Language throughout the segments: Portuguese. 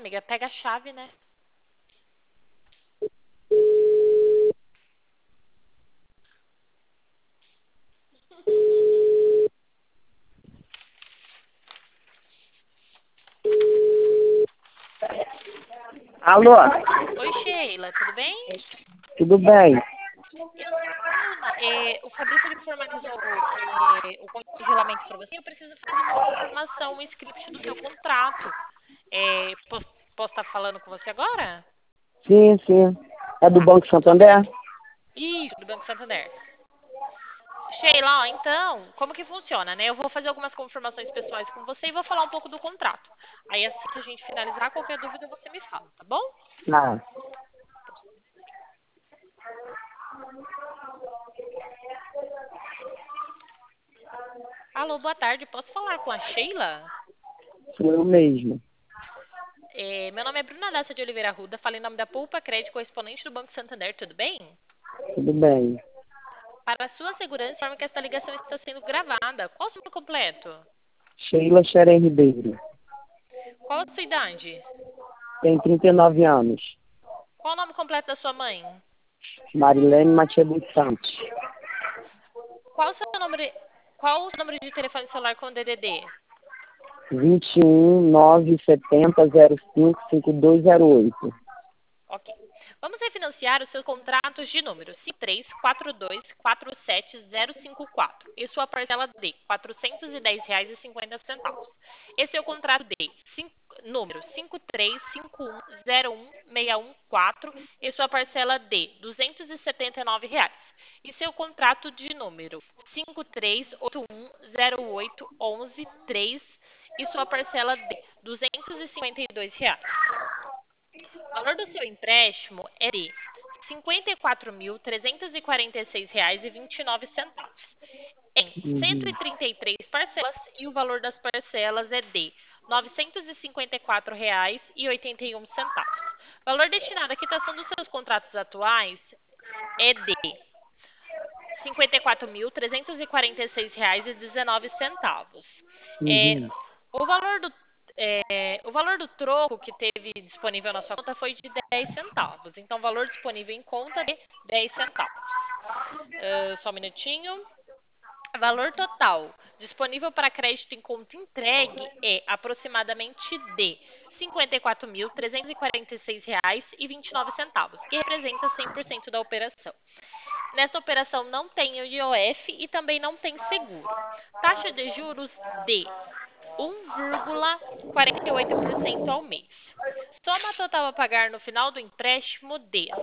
amiga? Pega a chave, né? Alô, Oi, Sheila, tudo bem? tudo bem? Eu sou a Bruna. O Fabrício ele formalizou o congelamento para você. Eu preciso fazer uma confirmação, um script do seu contrato. Posso estar falando com você agora? Sim, sim. É do Tá. Banco Santander? Isso, do Banco Santander. Sheila, ó, então, como que funciona, né? Eu vou fazer algumas confirmações pessoais com você e vou falar um pouco do contrato. Aí, assim que a gente finalizar, qualquer dúvida você me fala, tá bom? Não. Alô, boa tarde. Posso falar com a Sheila? Sou eu mesmo. Meu nome é Bruna Dácia de Oliveira Arruda, falo em nome da Poupa Crédito, correspondente do Banco Santander, tudo bem? Tudo bem. Para a sua segurança, informe que esta ligação está sendo gravada. Qual o seu nome completo? Sheila Xeren Ribeiro. Qual a sua idade? Tem 39 anos. Qual o nome completo da sua mãe? Marilene Matias dos Santos. Qual o seu número, qual o seu número de telefone celular com DDD? 21 970 05 5208. Ok. Vamos refinanciar os seus contratos de número 5342470054 e sua parcela de R$ 410,50. Esse é o contrato de número 5351016114 e sua parcela de R$ 279. E seu contrato de número 5381081113 e sua parcela de R$ 252. O valor do seu empréstimo é de R$ 54.346,29 em Uhum. 133 parcelas e o valor das parcelas é de R$ 954,81. O valor destinado à quitação dos seus contratos atuais é de R$ 54.346,19. É, Uhum. o valor do o valor do troco que teve disponível na sua conta foi de 10 centavos. Então, o valor disponível em conta de 10 centavos. Só um minutinho. Valor total disponível para crédito em conta entregue é aproximadamente de R$ 54.346,29, que representa 100% da operação. Nessa operação não tem o IOF e também não tem seguro. Taxa de juros de 1,48% ao mês. Soma total a pagar no final do empréstimo de R$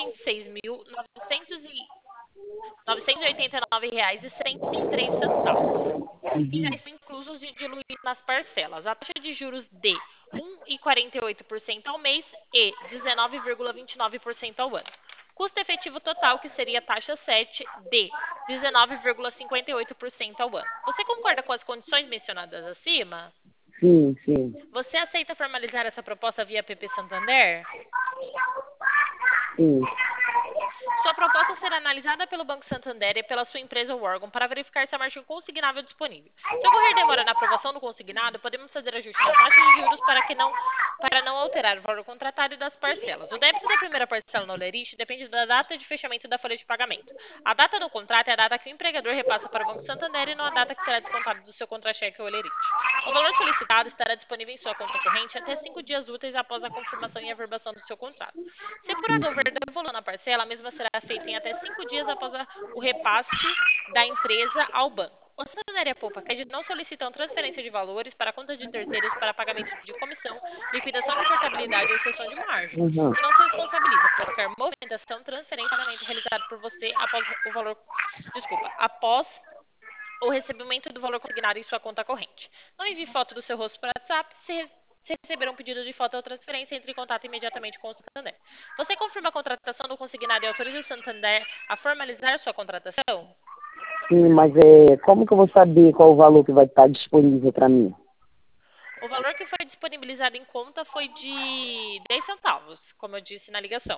126.989,73, que já Uhum. estão inclusos e diluídos nas parcelas. A taxa de juros de 1,48% ao mês e 19,29% ao ano. Custo efetivo total, que seria a taxa 7, de 19,58% ao ano. Você concorda com as condições mencionadas acima? Sim, sim. Você aceita formalizar essa proposta via PP Santander? Sim. Sua proposta será analisada pelo Banco Santander e pela sua empresa ou órgão para verificar se a margem consignável é disponível. Se ocorrer demora na aprovação do consignado, podemos fazer ajuste na taxa de juros para não alterar o valor contratado e das parcelas. O débito da primeira parcela no Olerite depende da data de fechamento da folha de pagamento. A data do contrato é a data que o empregador repassa para o Banco Santander e não a data que será descontado do seu contra-cheque ou Olerite. O valor solicitado estará disponível em sua conta corrente até 5 dias úteis após a confirmação e averbação do seu contrato. Se por acaso houver devolução na parcela, a mesma será feita em até 5 dias após o repasse da empresa ao banco. O Santander e a Poupa Crédito não solicitam transferência de valores para conta de terceiros para pagamento de comissão, liquidação de portabilidade ou cessão de margem. Uhum. E não se responsabiliza por qualquer movimentação, transferência ou pagamento realizado por você após o recebimento do valor consignado em sua conta corrente. Não envie foto do seu rosto para o WhatsApp. Se receber um pedido de foto ou transferência, entre em contato imediatamente com o Santander. Você confirma a contratação do consignado e autoriza o Santander a formalizar sua contratação? Sim, mas como que eu vou saber qual o valor que vai estar disponível para mim? O valor que foi disponibilizado em conta foi de 10 centavos, como eu disse na ligação.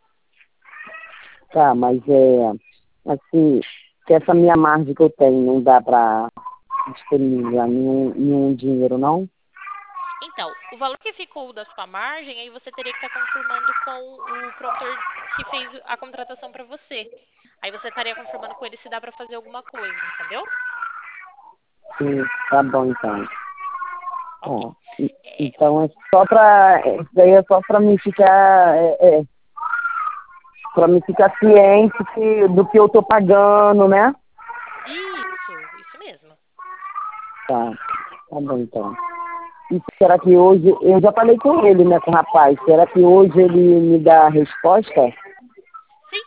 Tá, mas assim, que essa minha margem que eu tenho não dá para disponibilizar nenhum dinheiro, não? Então, o valor que ficou da sua margem, aí você teria que estar confirmando com o promotor que fez a contratação para você. Aí você estaria confirmando com ele se dá para fazer alguma coisa, entendeu? Sim, tá bom então. Ok. Ó, então é só pra. Isso daí é só pra me ficar. Pra me ficar ciente do que eu tô pagando, né? Isso mesmo. Tá, tá bom então. E será que hoje, eu já falei com ele, né, com o rapaz, será que hoje ele me dá a resposta? Sim,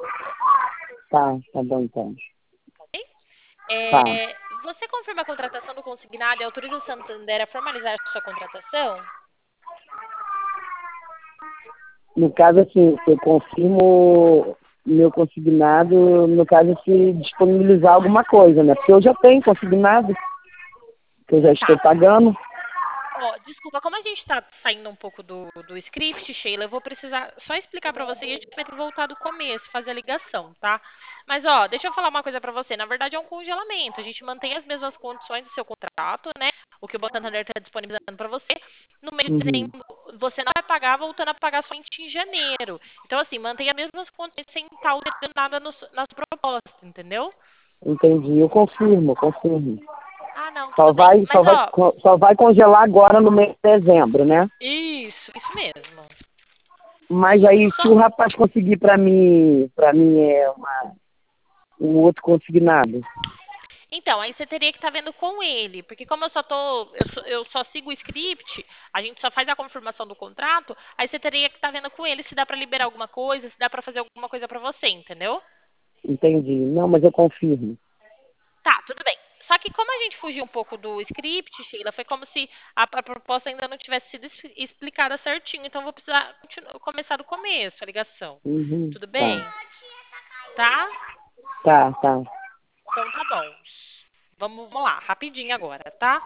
Tá bom então. ok. Tá. Você confirma a contratação do consignado e autoriza o Santander a formalizar a sua contratação? No caso, assim, eu confirmo meu consignado, no caso, se disponibilizar alguma coisa, né? Porque eu já tenho consignado, que eu já estou Tá. pagando. Ó, desculpa, como a gente está saindo um pouco do script, Sheila, eu vou precisar só explicar para você e a gente vai ter que voltar do começo, fazer a ligação, tá? Mas, ó, deixa eu falar uma coisa para você. Na verdade, é um congelamento. A gente mantém as mesmas condições do seu contrato, né? O que o Banco Santander está disponibilizando para você. No mês de Uhum, dezembro, você não vai pagar, voltando a pagar somente em janeiro. Então, assim, mantém as mesmas condições sem estar alterando nada nas propostas, entendeu? entendi, eu confirmo. Ah, não, Só tudo bem. vai, só Mas, vai, ó, só vai congelar agora no mês de dezembro, né? isso mesmo. Mas aí, se Só, o rapaz conseguir para mim um outro consignado. Então, aí você teria que estar vendo com ele, porque como eu só sigo o script, a gente só faz a confirmação do contrato, aí você teria que estar vendo com ele se dá para liberar alguma coisa, se dá para fazer alguma coisa para você, entendeu? Entendi. Não, mas eu confirmo. Tá, tudo bem. Só que como a gente fugiu um pouco do script, Sheila, foi como se a proposta ainda não tivesse sido explicada certinho, então eu vou precisar começar do começo a ligação. Uhum, Tudo tá. bem? Tá? Tá. Então tá bom. Vamos lá, rapidinho agora, tá?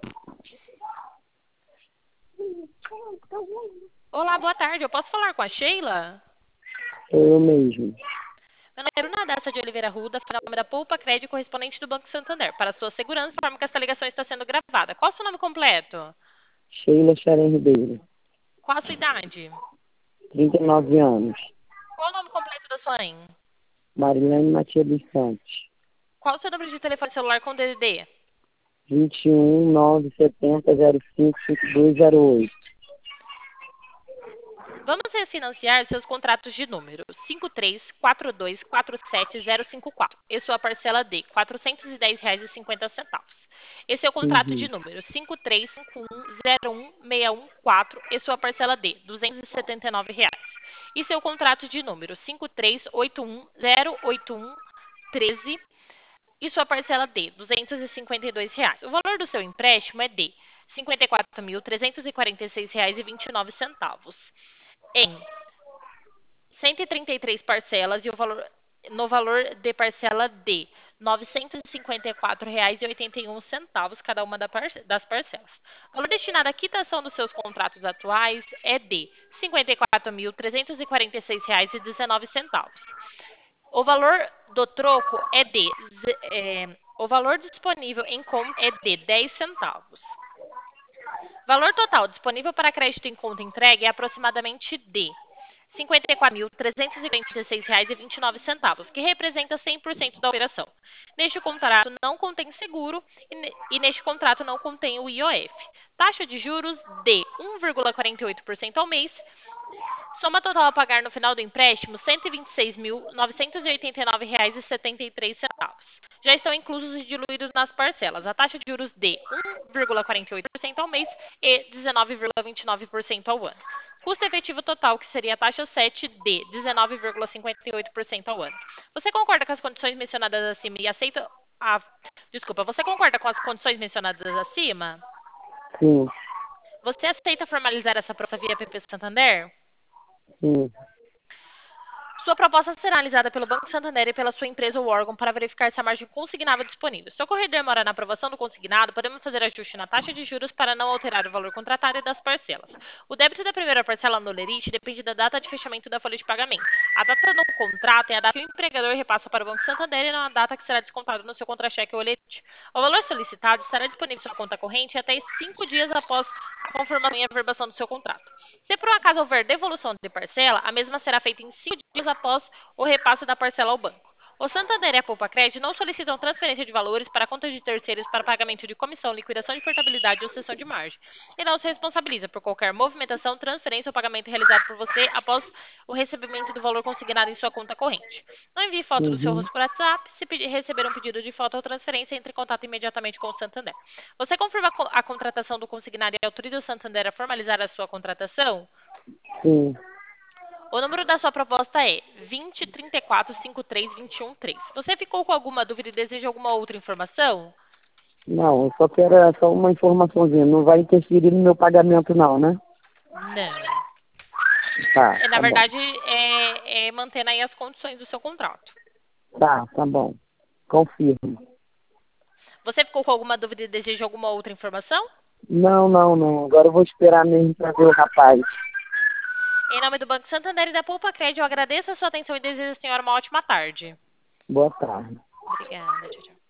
Olá, boa tarde. Eu posso falar com a Sheila? Sou eu mesmo. Meu nome é Bruna Dassa de Oliveira Ruda, nome da Poupa Crédito correspondente do Banco Santander. Para sua segurança, informo que essa ligação está sendo gravada. Qual o seu nome completo? Sheila Xaren Ribeiro. Qual a sua idade? 39 anos. Qual o nome completo da sua mãe? Marilene Matias dos Santos. Qual o seu número de telefone celular com DDD? 21 970 05 5208. Vamos refinanciar seus contratos de número 5342474054 e sua parcela de R$ 410,50. Esse é o contrato de Uhum. número 5351016114 e sua parcela de R$ 279. E seu contrato de número 53810813 e sua parcela de R$ 252. O valor do seu empréstimo é de R$ 54.346,29 em 133 parcelas e no valor de parcela de R$ 954,81 cada uma das parcelas. O valor destinado à quitação dos seus contratos atuais é de R$ 54.346,19. O valor do troco o valor disponível em conta é de 10 centavos. Valor total disponível para crédito em conta entregue é aproximadamente de R$ 54.346,29, que representa 100% da operação. Neste contrato não contém seguro e neste contrato não contém o IOF. Taxa de juros de 1,48% ao mês. Soma total a pagar no final do empréstimo, R$ 126.989,73. Já estão inclusos e diluídos nas parcelas. A taxa de juros de 1,48% ao mês e 19,29% ao ano. Custo efetivo total, que seria a taxa 7 de 19,58% ao ano. Você concorda com as condições mencionadas acima e aceita a... Desculpa, você concorda com as condições mencionadas acima? Sim, Você aceita formalizar essa proposta via PP Santander? sim. Sua proposta será analisada pelo Banco Santander e pela sua empresa ou órgão para verificar se a margem consignável é disponível. Se ocorrer demora na aprovação do consignado, podemos fazer ajuste na taxa de juros para não alterar o valor contratado e das parcelas. O débito da primeira parcela no lerite depende da data de fechamento da folha de pagamento. A data do contrato é a data que o empregador repassa para o Banco Santander e não a data que será descontado no seu contra-cheque ou lerite. O valor solicitado estará disponível em sua conta corrente até 5 dias após a confirmação e averbação do seu contrato. Se por um acaso houver devolução de parcela, a mesma será feita em 5 dias após o repasse da parcela ao banco. O Santander e a Poupa Crédito não solicitam transferência de valores para contas de terceiros para pagamento de comissão, liquidação de portabilidade ou cessão de margem. E não se responsabiliza por qualquer movimentação, transferência ou pagamento realizado por você após o recebimento do valor consignado em sua conta corrente. Não envie foto do seu Uhum. rosto por WhatsApp. Se receber um pedido de foto ou transferência, entre em contato imediatamente com o Santander. Você confirma a contratação do consignado e autoriza o Santander a formalizar a sua contratação? Sim. O número da sua proposta é 20 34 53 21 3. Você ficou com alguma dúvida e deseja alguma outra informação? Não, eu só quero só uma informaçãozinha. Não vai interferir no meu pagamento não, né? Não. Tá, Na tá bom. verdade, é mantendo aí as condições do seu contrato. Tá bom. Confirmo. Você ficou com alguma dúvida e deseja alguma outra informação? Não. Agora eu vou esperar mesmo para ver o rapaz. Em nome do Banco Santander e da Poupa Crédito, eu agradeço a sua atenção e desejo à senhora uma ótima tarde. Boa tarde. Obrigada, tchau, tchau.